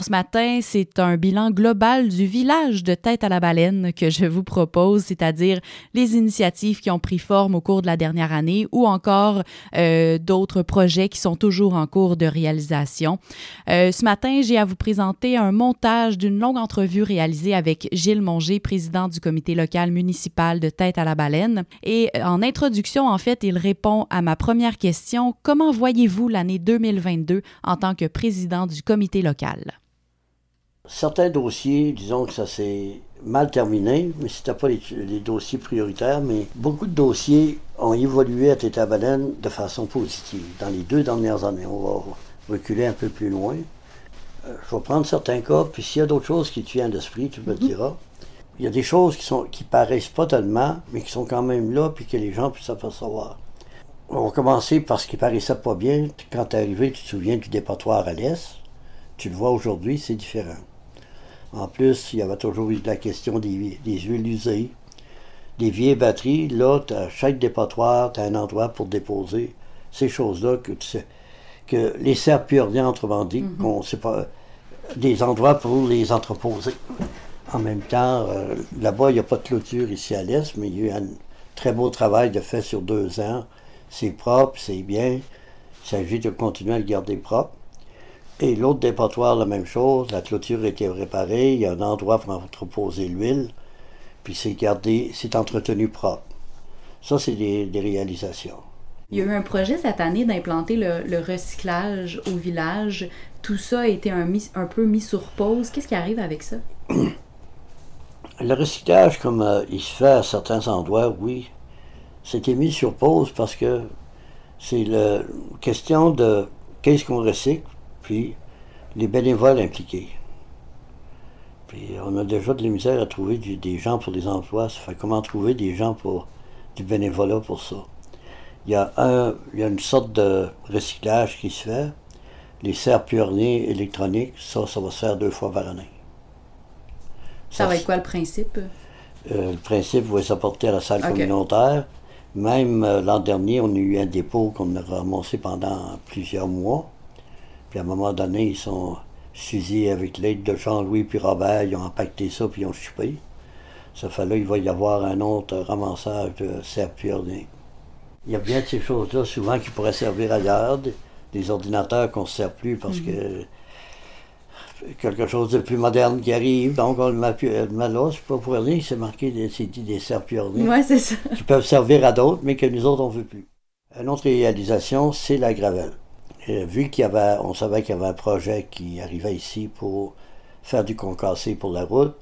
Ce matin, c'est un bilan global du village de Tête-à-la-Baleine que je vous propose, c'est-à-dire les initiatives qui ont pris forme au cours de la dernière année ou encore d'autres projets qui sont toujours en cours de réalisation. Ce matin, j'ai à vous présenter un montage d'une longue entrevue réalisée avec Gilles Mongeau, président du comité local municipal de Tête-à-la-Baleine. Et en introduction, en fait, il répond à ma première question. Comment voyez-vous l'année 2022 en tant que président du comité local? Certains dossiers, disons que ça s'est mal terminé, mais c'était pas les dossiers prioritaires, mais beaucoup de dossiers ont évolué à Tête-à-la-Baleine de façon positive. Dans les 2 dernières années, on va reculer un peu plus loin. Je vais prendre certains cas, puis s'il y a d'autres choses qui te viennent à l'esprit, tu me le diras. Il y a des choses qui paraissent pas tellement, mais qui sont quand même là, puis que les gens puissent s'apercevoir. On va commencer par ce qui paraissait pas bien. Quand tu es arrivé, tu te souviens du dépotoir à l'Est. Tu le vois aujourd'hui, c'est différent. En plus, il y avait toujours eu la question des huiles usées, des vieilles batteries. Là, à chaque dépotoir, tu as un endroit pour déposer ces choses-là que les serres plus rien, autrement dit, qu'on sait pas, des endroits pour les entreposer. En même temps, là-bas, il n'y a pas de clôture ici à l'Est, mais il y a eu un très beau travail de fait sur 2 ans. C'est propre, c'est bien. Il s'agit de continuer à le garder propre. Et l'autre dépotoir, la même chose. La clôture a été réparée. Il y a un endroit pour entreposer l'huile. Puis c'est entretenu propre. Ça, c'est des réalisations. Il y a eu un projet cette année d'implanter le recyclage au village. Tout ça a été un peu mis sur pause. Qu'est-ce qui arrive avec ça? Le recyclage, comme il se fait à certains endroits, oui, c'était mis sur pause parce que c'est la question de qu'est-ce qu'on recycle, puis les bénévoles impliqués. Puis on a déjà de la misère à trouver des gens pour des emplois. Ça fait comment trouver des gens pour du bénévolat pour ça? Il y a une sorte de recyclage qui se fait. Les serres purnées électroniques, ça va se faire 2 fois par année. Ça va être quoi le principe? Le principe va s'apporter à la salle communautaire. Même l'an dernier, on a eu un dépôt qu'on a ramassé pendant plusieurs mois. Puis à un moment donné, ils sont fusillés avec l'aide de Jean-Louis puis Robert, ils ont empaqueté ça puis ils ont chupé. Ça fait là, il va y avoir un autre ramassage de serre purnées. Il y a bien de ces choses-là souvent qui pourraient servir ailleurs, des ordinateurs qu'on ne se sert plus parce que quelque chose de plus moderne qui arrive, donc on le met là, c'est pas pour rien, c'est marqué des serres purnées. Oui, c'est ça. Qui peuvent servir à d'autres, mais que nous autres, on ne veut plus. Une autre réalisation, c'est la gravelle. Vu on savait qu'il y avait un projet qui arrivait ici pour faire du concassé pour la route,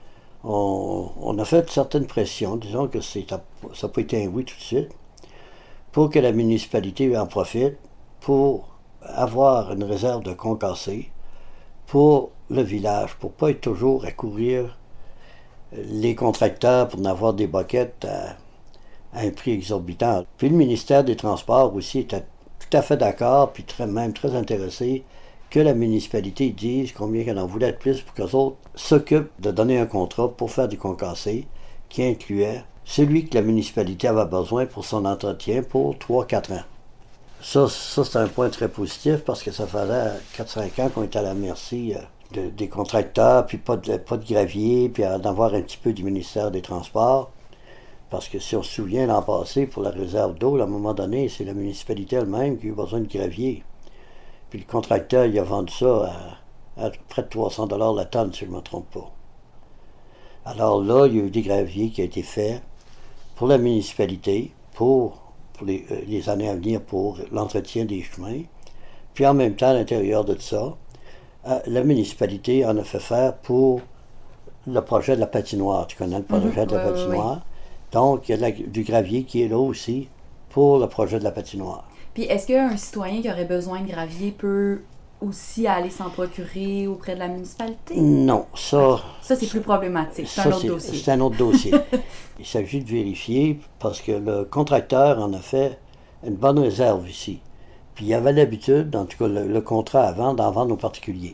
on a fait certaines pressions, disons que ça n'a pas été un oui tout de suite, pour que la municipalité en profite pour avoir une réserve de concassé pour le village, pour ne pas être toujours à courir les contracteurs pour en avoir des boquettes à un prix exorbitant. Puis le ministère des Transports aussi était tout à fait d'accord, puis même très intéressé que la municipalité dise combien qu'elle en voulait de plus pour qu'eux autres s'occupent de donner un contrat pour faire du concassé qui incluait celui que la municipalité avait besoin pour son entretien pour 3-4 ans. Ça c'est un point très positif parce que ça faisait 4-5 ans qu'on était à la merci des contracteurs, puis pas de gravier, puis d'avoir un petit peu du ministère des Transports. Parce que si on se souvient l'an passé, pour la réserve d'eau, à un moment donné, c'est la municipalité elle-même qui a eu besoin de gravier. Puis le contracteur, il a vendu ça à près de 300 $ la tonne, si je ne me trompe pas. Alors là, il y a eu des graviers qui ont été faits pour la municipalité, pour les années à venir, pour l'entretien des chemins. Puis en même temps, à l'intérieur de ça, la municipalité en a fait faire pour le projet de la patinoire. Tu connais le projet de la patinoire? Oui. Donc, il y a du gravier qui est là aussi pour le projet de la patinoire. Puis, est-ce qu'un citoyen qui aurait besoin de gravier peut aussi aller s'en procurer auprès de la municipalité? Non, ça... Okay. Ça, c'est plus problématique. C'est un autre dossier. C'est un autre dossier. Il s'agit de vérifier parce que le contracteur en a fait une bonne réserve ici. Puis, il avait l'habitude, en tout cas le contrat avant, d'en vendre aux particuliers.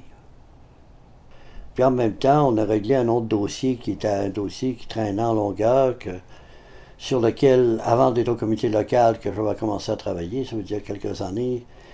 Puis, en même temps, on a réglé un autre dossier qui était un dossier qui traînait en longueur, sur lequel, avant d'être au comité local, que j'avais commencé à travailler, ça veut dire quelques années,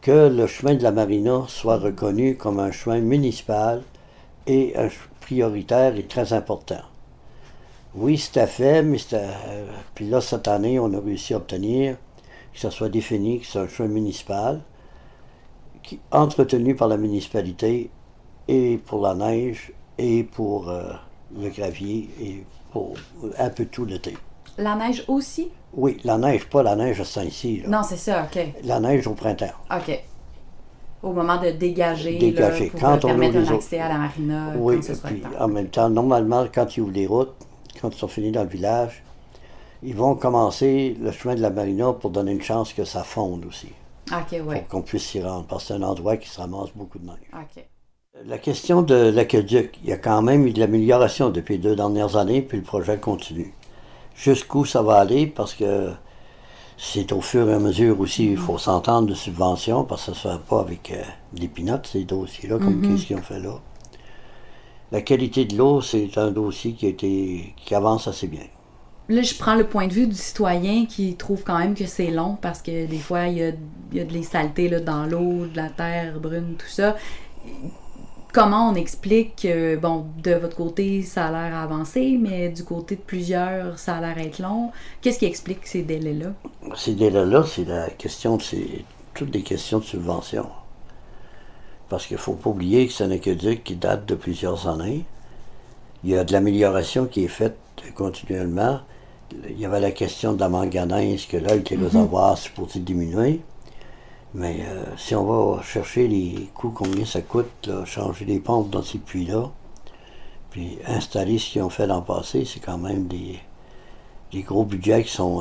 que le chemin de la Marina soit reconnu comme un chemin municipal et un prioritaire et très important. Oui, c'était fait, mais puis là, cette année, on a réussi à obtenir que ça soit défini que c'est un chemin municipal, entretenu par la municipalité et pour la neige et pour le gravier et pour un peu tout l'été. La neige aussi? Oui, la neige, pas la neige à Saint-Cy. Non, c'est ça, OK. La neige au printemps. OK. Au moment de dégager, Dégager. Là, pour quand permettre on un accès à la marina. Oui, quand ce sera puis le temps. en même temps, normalement, quand ils ouvrent les routes, quand ils sont finis dans le village, ils vont commencer le chemin de la marina pour donner une chance que ça fonde aussi. OK, oui. Pour qu'on puisse s'y rendre, parce que c'est un endroit qui se ramasse beaucoup de neige. OK. La question de l'aqueduc, il y a quand même eu de l'amélioration depuis les 2 dernières années, puis le projet continue. Jusqu'où ça va aller, parce que c'est au fur et à mesure aussi, il faut s'entendre de subventions, parce que ça ne se fait pas avec des pinottes, ces dossiers-là, comme qu'est-ce qu'ils ont fait là. La qualité de l'eau, c'est un dossier qui avance assez bien. Là, je prends le point de vue du citoyen qui trouve quand même que c'est long parce que des fois, il y a de les saletés là, dans l'eau, de la terre brune, tout ça. Comment on explique que, bon, de votre côté, ça a l'air avancé, mais du côté de plusieurs, ça a l'air être long? Qu'est-ce qui explique ces délais-là? Ces délais-là, c'est la question toutes des questions de subvention. Parce qu'il ne faut pas oublier que c'est un aqueduc qui date de plusieurs années. Il y a de l'amélioration qui est faite continuellement. Il y avait la question de la manganèse, que là, avec les réservoirs, c'est supposé diminuer. Mais si on va chercher les coûts, combien ça coûte, là, changer les pompes dans ces puits-là, puis installer ce qu'ils ont fait l'an passé, c'est quand même des gros budgets qui sont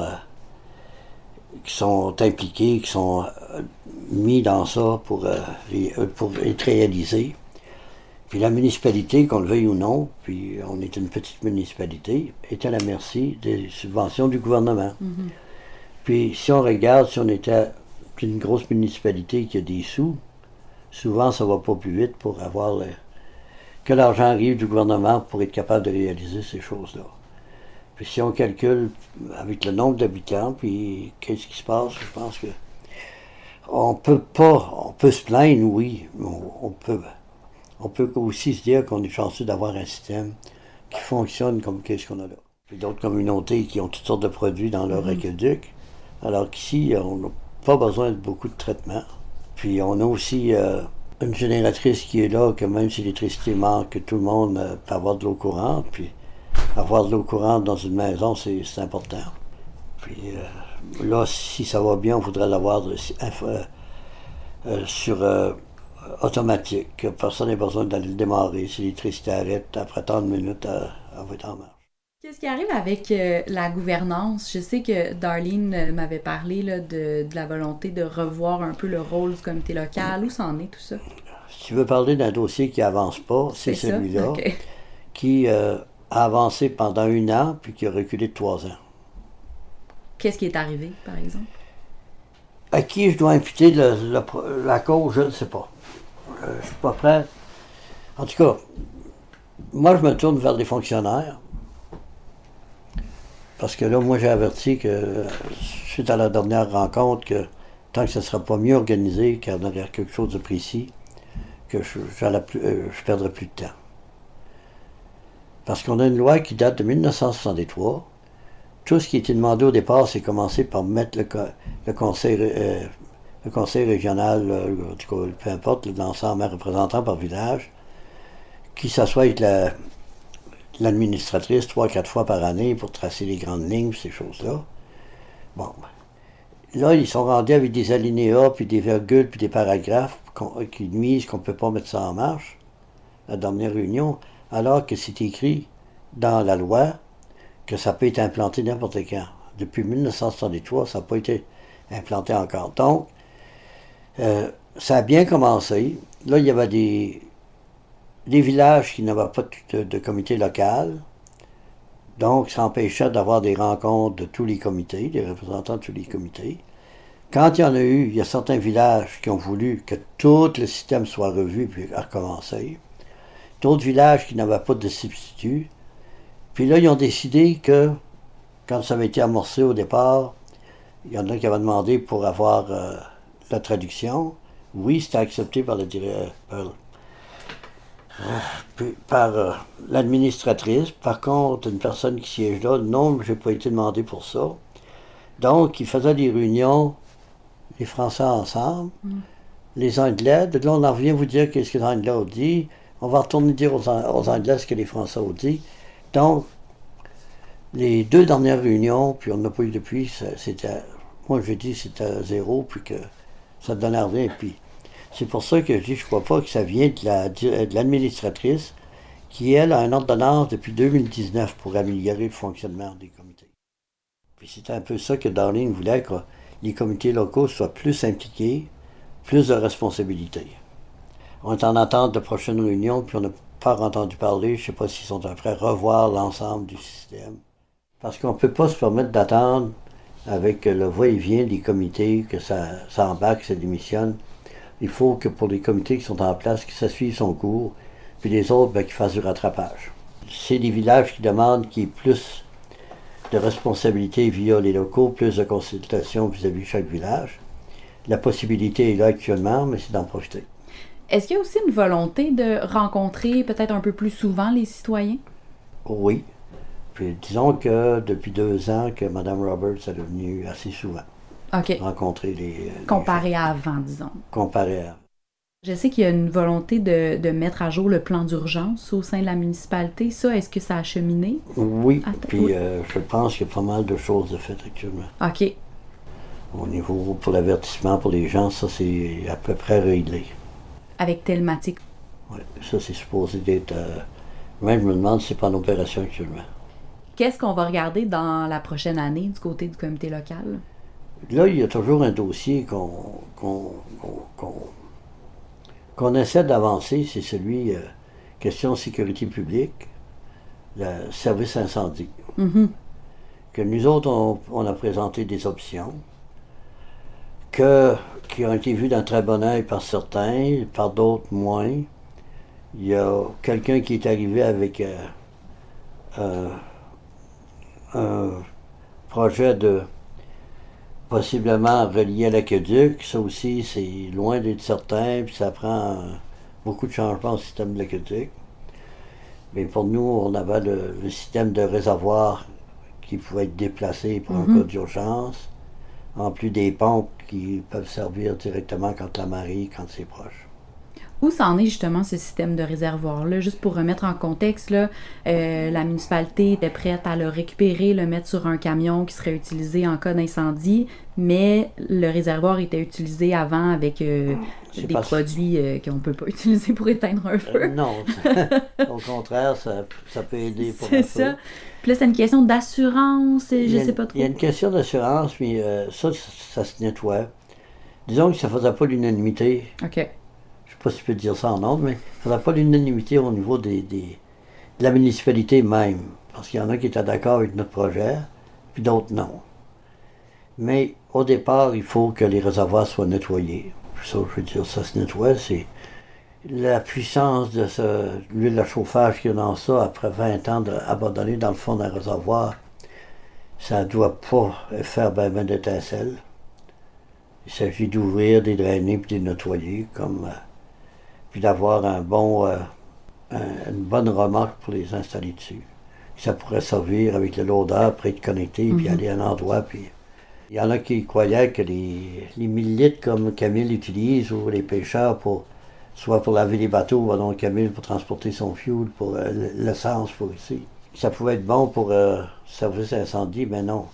impliqués, qui sont mis dans ça pour être réalisés. Puis la municipalité, qu'on le veuille ou non, puis on est une petite municipalité, est à la merci des subventions du gouvernement. Puis si on regarde, si on était une grosse municipalité qui a des sous, souvent ça va pas plus vite pour avoir que l'argent arrive du gouvernement pour être capable de réaliser ces choses-là. Puis si on calcule avec le nombre d'habitants, puis qu'est-ce qui se passe, je pense que on peut se plaindre, oui, mais on peut aussi se dire qu'on est chanceux d'avoir un système qui fonctionne comme qu'est-ce qu'on a là. Puis d'autres communautés qui ont toutes sortes de produits dans leur aqueduc, alors qu'ici, on n'a pas besoin de beaucoup de traitement. Puis on a aussi une génératrice qui est là, que même si l'électricité manque, que tout le monde peut avoir de l'eau courante, puis avoir de l'eau courante dans une maison, c'est important. Puis là, si ça va bien, on voudrait l'avoir sur automatique, que personne n'a besoin d'aller le démarrer. Si l'électricité arrête, après tant de minutes, elle va être en marche. Qu'est-ce qui arrive avec la gouvernance? Je sais que Darlene m'avait parlé là, de la volonté de revoir un peu le rôle du comité local. Où ça en est tout ça? Si tu veux parler d'un dossier qui avance pas, c'est celui-là, okay. Qui a avancé pendant 1 an, puis qui a reculé de 3 ans. Qu'est-ce qui est arrivé, par exemple? À qui je dois imputer la cause, je ne sais pas. Je ne suis pas prêt. En tout cas, moi, je me tourne vers les fonctionnaires. Parce que là, moi, j'ai averti que, suite à la dernière rencontre, que tant que ça ne sera pas mieux organisé, qu'il y aurait quelque chose de précis, que je perdrai plus de temps. Parce qu'on a une loi qui date de 1963. Tout ce qui était demandé au départ, c'est commencer par mettre le conseil régional, en tout cas, peu importe, l'ensemble représentant par village, qui s'assoit avec l'administratrice 3-4 fois par année pour tracer les grandes lignes, ces choses-là. Bon. Là, ils sont rendus avec des alinéas, puis des virgules, puis des paragraphes qui nuisent qu'on ne peut pas mettre ça en marche, la dernière réunion, alors que c'est écrit dans la loi que ça peut être implanté n'importe quand. Depuis 1963, ça n'a pas été implanté encore. Donc, ça a bien commencé. Là, il y avait des villages qui n'avaient pas de comité local. Donc, ça empêchait d'avoir des rencontres de tous les comités, des représentants de tous les comités. Quand il y en a eu, il y a certains villages qui ont voulu que tout le système soit revu puis recommencer. D'autres villages qui n'avaient pas de substitut. Puis là, ils ont décidé que, quand ça avait été amorcé au départ, il y en a qui avaient demandé pour avoir la traduction. Oui, c'était accepté par l'administratrice. Par contre, une personne qui siège là, non, je n'ai pas été demandé pour ça. Donc, ils faisaient des réunions, les Français ensemble, les Anglais. De là, on en revient vous dire qu'est-ce que les Anglais ont dit. On va retourner dire aux Anglais ce que les Français ont dit. Donc, les 2 dernières réunions, puis on n'a pas eu depuis, moi je dis c'était 0, puis que ça ne donnait rien. Puis c'est pour ça que je dis, je ne crois pas que ça vient de l'administratrice, qui, elle, a une ordonnance depuis 2019 pour améliorer le fonctionnement des comités. Puis c'est un peu ça que Darling voulait, que les comités locaux soient plus impliqués, plus de responsabilités. On est en attente de prochaines réunions, puis on n'a pas entendu parler, je ne sais pas s'ils sont en train de revoir l'ensemble du système. Parce qu'on ne peut pas se permettre d'attendre avec le va-et-vient des comités, que ça embarque, ça démissionne. Il faut que pour les comités qui sont en place, que ça suive son cours, puis les autres, qu'ils fassent du rattrapage. C'est des villages qui demandent qu'il y ait plus de responsabilités via les locaux, plus de consultations vis-à-vis de chaque village. La possibilité est là actuellement, mais c'est d'en profiter. Est-ce qu'il y a aussi une volonté de rencontrer peut-être un peu plus souvent les citoyens? Oui. Puis disons que depuis 2 ans que Mme Roberts est devenue assez souvent. OK. Rencontrer les comparé à avant, disons. Comparé à... Je sais qu'il y a une volonté de mettre à jour le plan d'urgence au sein de la municipalité. Ça, est-ce que ça a cheminé? Oui, puis je pense qu'il y a pas mal de choses de faites actuellement. OK. Au niveau, pour l'avertissement pour les gens, ça c'est à peu près réglé. Avec thématique? Oui, ça c'est supposé d'être... Même je me demande si c'est pas en opération actuellement. Qu'est-ce qu'on va regarder dans la prochaine année du côté du comité local? Là, il y a toujours un dossier qu'on essaie d'avancer, c'est celui question sécurité publique, le service incendie. Mm-hmm. Que nous autres, on a présenté des options qui ont été vues d'un très bon œil par certains, par d'autres moins. Il y a quelqu'un qui est arrivé avec un projet de possiblement relié à l'aqueduc. Ça aussi, c'est loin d'être certain, puis ça prend beaucoup de changements au système de l'aqueduc. Mais pour nous, on avait le système de réservoir qui pouvait être déplacé pour un cas d'urgence, en plus des pompes qui peuvent servir directement quand la marée, quand c'est proche. Où ça en est justement ce système de réservoir-là? Juste pour remettre en contexte, là, la municipalité était prête à le récupérer, le mettre sur un camion qui serait utilisé en cas d'incendie, mais le réservoir était utilisé avant avec des produits qu'on ne peut pas utiliser pour éteindre un feu. Non, au contraire, ça peut aider pour c'est ça. Feu. Puis là, c'est une question d'assurance, je sais pas trop. Il y a une question d'assurance, mais ça se nettoie. Disons que ça ne faisait pas l'unanimité. OK. Je ne sais pas si je peux dire ça en ordre, mais il ne faudrait pas l'unanimité au niveau de la municipalité même. Parce qu'il y en a qui étaient d'accord avec notre projet, puis d'autres non. Mais au départ, il faut que les réservoirs soient nettoyés. Ça, je veux dire, ça se nettoie, c'est la puissance de l'huile à chauffage qu'il y a dans ça, après 20 ans abandonné dans le fond d'un réservoir, ça ne doit pas faire ben d'étincelles. Il s'agit d'ouvrir, de les drainer, puis de les nettoyer, puis d'avoir une bonne remorque pour les installer dessus. Ça pourrait servir avec le loader pour être connecté, puis aller à un endroit. Puis il y en a qui croyaient que les 1000 litres comme Camille utilise, ou les pêcheurs, soit pour laver les bateaux, ou donc Camille pour transporter son fuel, pour l'essence pour ici. Ça pouvait être bon pour service incendie, mais non.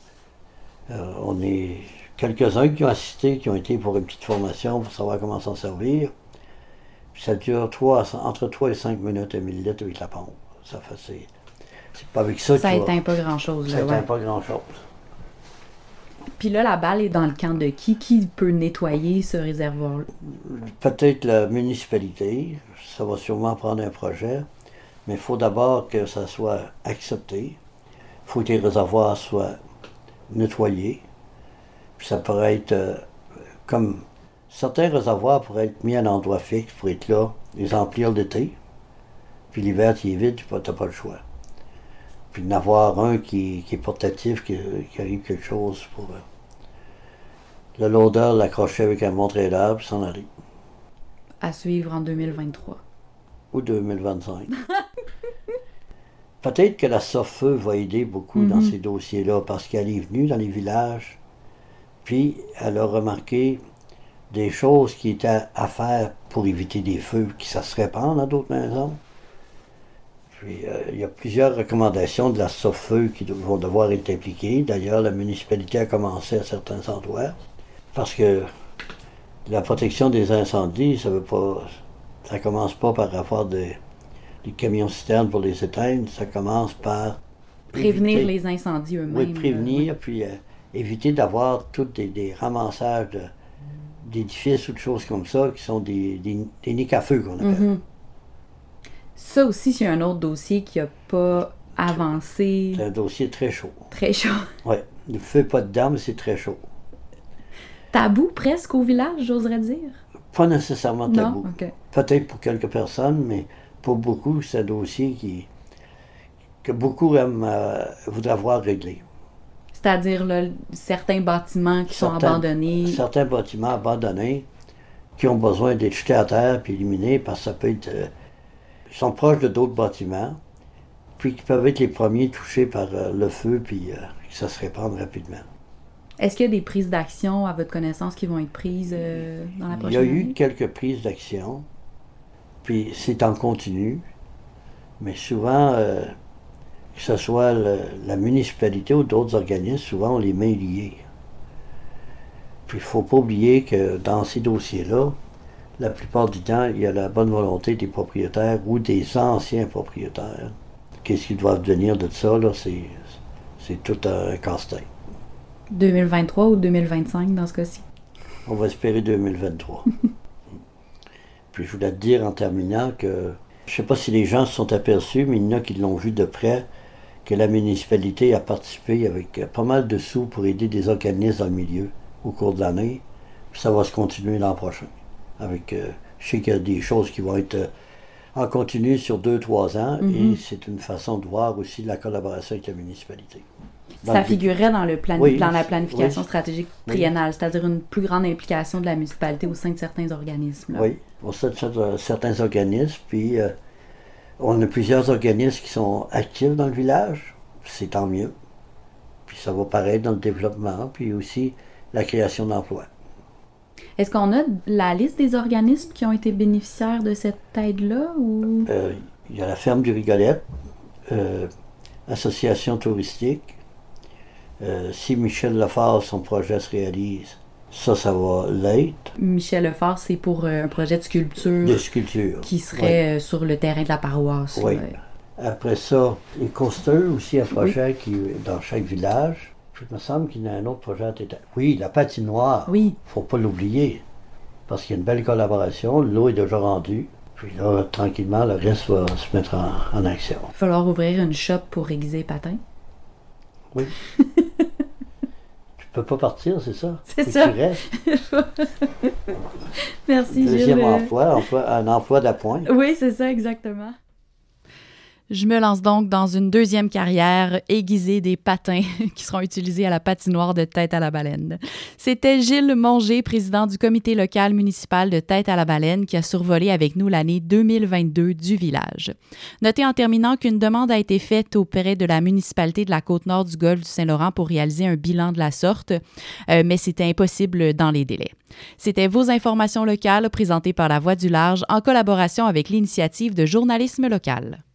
On est quelques-uns qui ont assisté, qui ont été pour une petite formation pour savoir comment s'en servir. Puis ça dure entre 3 et 5 minutes, 1000 litres avec la pompe. Ça fait, c'est pas avec ça que ça éteint pas grand-chose. Ça éteint pas grand-chose. Puis là, la balle est dans le camp de qui? Qui peut nettoyer ce réservoir-là? Peut-être la municipalité. Ça va sûrement prendre un projet. Mais il faut d'abord que ça soit accepté. Il faut que les réservoirs soient nettoyés. Puis ça pourrait être comme... Certains réservoirs pourraient être mis à un endroit fixe pour être là, les emplir l'été. Puis l'hiver, tu es vide, tu n'as pas le choix. Puis d'en avoir un qui est portatif, qui arrive quelque chose pour... le loader l'accrocher avec un montre-trailer, puis s'en aller. À suivre en 2023. Ou 2025. Peut-être que la Sofeu va aider beaucoup dans ces dossiers-là, parce qu'elle est venue dans les villages, puis elle a remarqué des choses qui étaient à faire pour éviter des feux qui se répandent dans d'autres maisons. Puis il y a plusieurs recommandations de la Sofeu qui vont devoir être appliquées. D'ailleurs, la municipalité a commencé à certains endroits, parce que la protection des incendies, ça commence pas par avoir des camions-citernes pour les éteindre, ça commence par prévenir les incendies eux-mêmes. Oui, prévenir, puis éviter d'avoir tous des ramassages d'édifices ou de choses comme ça, qui sont des nids à feu qu'on appelle. Ça aussi, c'est un autre dossier qui n'a pas avancé. C'est un dossier très chaud. Très chaud. Oui, le feu pas dedans, mais c'est très chaud. Tabou presque au village, j'oserais dire? Pas nécessairement tabou. Non? Okay. Peut-être pour quelques personnes, mais pour beaucoup, c'est un dossier que beaucoup voudraient voir réglé. C'est-à-dire là, certains bâtiments qui sont abandonnés. Certains bâtiments abandonnés qui ont besoin d'être jetés à terre puis éliminés parce que ça peut être... ils sont proches de d'autres bâtiments, puis qui peuvent être les premiers touchés par le feu puis que ça se répande rapidement. Est-ce qu'il y a des prises d'action, à votre connaissance, qui vont être prises dans la prochaine année? Il y a eu quelques prises d'action, puis c'est en continu, mais souvent, que ce soit la municipalité ou d'autres organismes, souvent on les met liés. Puis il ne faut pas oublier que dans ces dossiers-là, la plupart du temps, il y a la bonne volonté des propriétaires ou des anciens propriétaires. Qu'est-ce qu'ils doivent devenir de ça, là, c'est tout un casse-tête. 2023 ou 2025 dans ce cas-ci? On va espérer 2023. Puis je voulais te dire en terminant que, je ne sais pas si les gens se sont aperçus, mais il y en a qui l'ont vu de près, que la municipalité a participé avec pas mal de sous pour aider des organismes dans le milieu au cours de l'année. Puis ça va se continuer l'an prochain. Avec, je sais qu'il y a des choses qui vont être en continu sur 2-3 ans, et c'est une façon de voir aussi la collaboration avec la municipalité. Ça figurait dans la planification stratégique triennale, c'est-à-dire une plus grande implication de la municipalité au sein de certains organismes. Là. Oui, au sein de certains organismes, puis on a plusieurs organismes qui sont actifs dans le village, c'est tant mieux. Puis ça va paraître dans le développement, puis aussi la création d'emplois. Est-ce qu'on a la liste des organismes qui ont été bénéficiaires de cette aide-là? Ou... il y a la ferme du Rigolette, association touristique. Si Michel Lefort, son projet se réalise, ça va l'être. Michel Lefort, c'est pour un projet de sculpture. De sculpture. Qui serait sur le terrain de la paroisse. Oui. Après ça, les coasters aussi, un projet qui est dans chaque village. Puis il me semble qu'il y a un autre projet à tête. Oui, la patinoire. Oui. Il ne faut pas l'oublier. Parce qu'il y a une belle collaboration. L'eau est déjà rendue. Puis là, tranquillement, le reste va se mettre en action. Il va falloir ouvrir une shop pour aiguiser patins. Oui. Tu peux pas partir, c'est ça? C'est ça. Tu restes. Merci, Deuxième Gilles. un emploi d'appoint. Oui, c'est ça, exactement. Je me lance donc dans une deuxième carrière aiguisée des patins qui seront utilisés à la patinoire de Tête-à-la-Baleine. C'était Gilles Mongé, président du comité local municipal de Tête-à-la-Baleine, qui a survolé avec nous l'année 2022 du village. Notez en terminant qu'une demande a été faite auprès de la municipalité de la Côte-Nord du Golfe du Saint-Laurent pour réaliser un bilan de la sorte, mais c'était impossible dans les délais. C'était vos informations locales présentées par La Voix du Large en collaboration avec l'initiative de journalisme local.